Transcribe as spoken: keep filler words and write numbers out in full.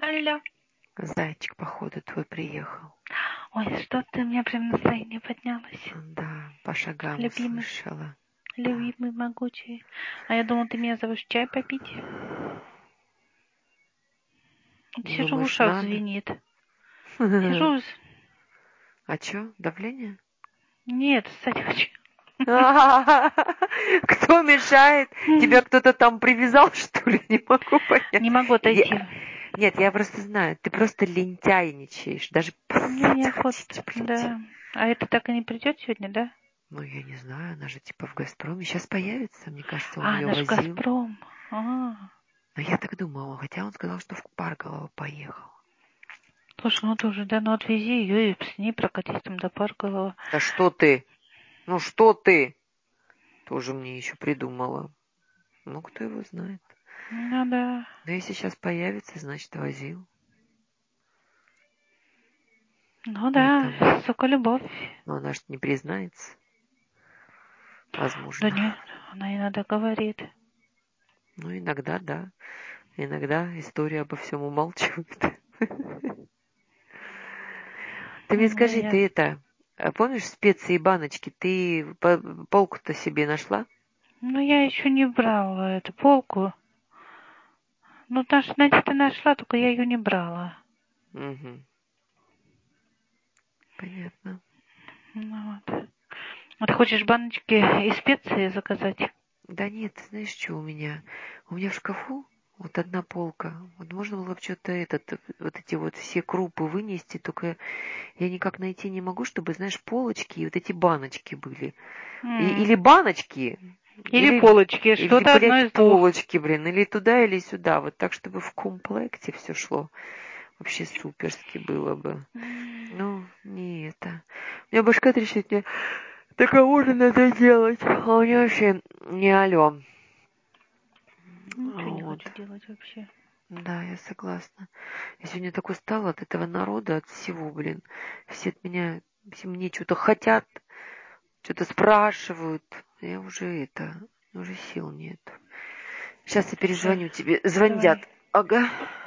Алло. Зайчик, походу, твой приехал. Ой, что ты, у меня прям настроение поднялось. Да, по шагам Любимый. услышала. Любимый, могучий. А я думала, ты меня зовешь чай попить. Сижу, в Думаешь, ушах надо? звенит. Сижу... с- А чё, давление? Нет, ссать хочу. Кто мешает? Тебя кто-то там привязал, что ли? Не могу понять. Не могу отойти. Я- Нет, я просто знаю, ты просто лентяйничаешь. Даже Мне пф, неохота. блин. Да. А это так и не придет сегодня, да? Ну, я не знаю, она же типа в «Газпроме». Сейчас появится, мне кажется, он А, ее наш возил. Газпром. А. Но я так думала, хотя он сказал, что в Парголово поехал. Слушай, ну тоже, да, ну отвези ее и с ней прокатись там до Парголова. Да что ты? Ну что ты? Тоже мне еще придумала. Ну, кто его знает. Ну да. Но если сейчас появится, значит, возил. Ну да, Поэтому... сука, любовь. Но она же не признается. Да Возможно. нет, она иногда говорит. Ну, иногда, да. Иногда история обо всем умалчивает. Ты мне Да, скажи, я... ты это... а помнишь специи и баночки? Ты по- полку-то себе нашла? Ну, я еще не брала эту полку. Ну, наш, Надя-то нашла, только я ее не брала. Угу. Понятно. Ну, вот. А ты хочешь баночки и специи заказать? Да нет, ты знаешь, что у меня? У меня в шкафу вот одна полка. Вот можно было бы что-то этот, вот эти вот все крупы вынести, только я никак найти не могу, чтобы, знаешь, полочки и вот эти баночки были. И, М. или баночки, Или или, полочки, или, что-то одно блядь, из двух. полочки, блин, или туда, или сюда. Вот так, чтобы в комплекте все шло. Вообще суперски было бы. М. Ну, не это. У меня башка трещит, мне до кого же надо делать? А у меня вообще не алло. Ничего не Вот. хочу делать вообще. Да, я согласна. Я сегодня так устала от этого народа, от всего, блин. Все от меня, все мне что-то хотят, что-то спрашивают. Я уже это, уже сил нет. Сейчас я Сейчас, перезвоню тебе. давай. Звондят. Ага.